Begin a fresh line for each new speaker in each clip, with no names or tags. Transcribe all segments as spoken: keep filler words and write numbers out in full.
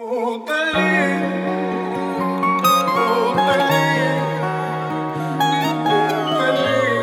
Удали, удали, удали.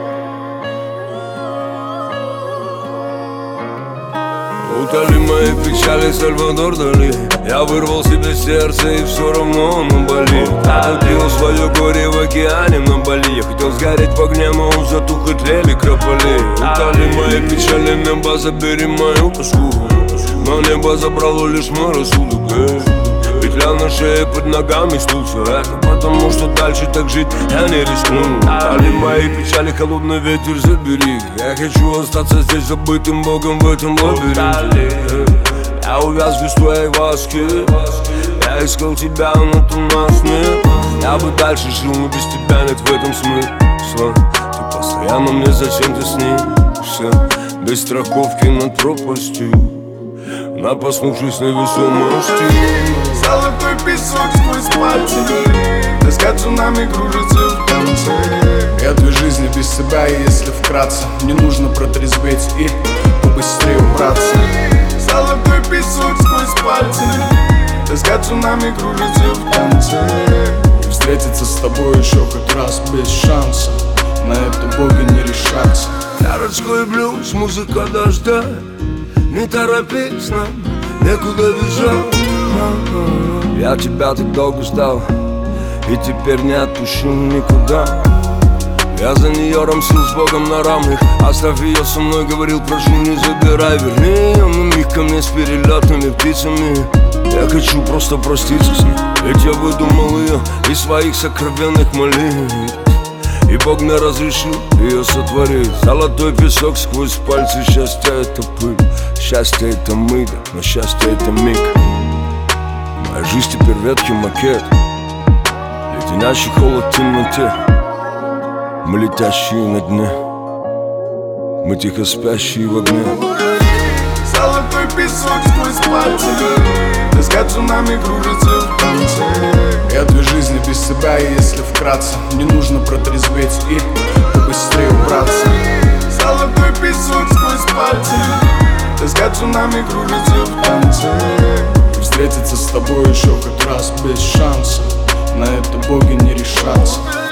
Утоли мои печали, Сальвадор Дали. Я вырвал себе сердце и все равно оно болит. Отпустил свое горе в океане на Бали. Я хотел сгореть в огне, но он затух и тлели крополи. Утоли мои печали, небо, забери мою тоску. Но небо забрало лишь мой рассудок. Петля на шее, под ногами стул. Все это потому, что дальше так жить я не рискну. Утоли мои печали, холодный ветер, забери. Я хочу остаться здесь забытым богом в этом лабиринте. Я увяз без твоей ласки. Я искал тебя, но ты нас нет. Я бы дальше жил, но без тебя нет в этом смысла. Ты постоянно мне зачем ты снишься. Без страховки над пропастью, напоснувшись невесомости.
Золотой песок сквозь пальцы. Тоска цунами кружится в танце. Я две жизни без себя, и если вкратце, мне нужно протрезветь и побыстрее убраться. Золотой песок сквозь пальцы. Тоска цунами кружится в танце. И встретиться с тобой еще хоть раз без шанса. На это боги не решатся.
Городской блюз, музыка дождя. Не торопись нам, некуда бежать. Я тебя так долго ждал, и теперь не отпущу никуда. Я за нее рамсил с Богом на равных. Оставь ее со мной, говорил, прошу, не забирай. Верни ее на миг ко мне с перелетными птицами. Я хочу просто проститься с ней, ведь я выдумал ее из своих сокровенных молитв. И Бог мне разрешил ее сотворить. Золотой песок сквозь пальцы. Счастье это пыль, счастье это мы, но счастье это миг. Моя жизнь теперь ветхий макет, леденящий холод в темноте. Мы летящие на дне, мы тихо спящие в огне.
Золотой песок сквозь пальцы. Тоска цунами кружится в танце. Я две жизни без себя, и если вкратце, мне нужно протрезветь и побыстрее убраться. Золотой песок сквозь пальцы. Тоска цунами кружится в танце. И встретиться с тобой еще хоть раз без шанса. На это боги не решатся.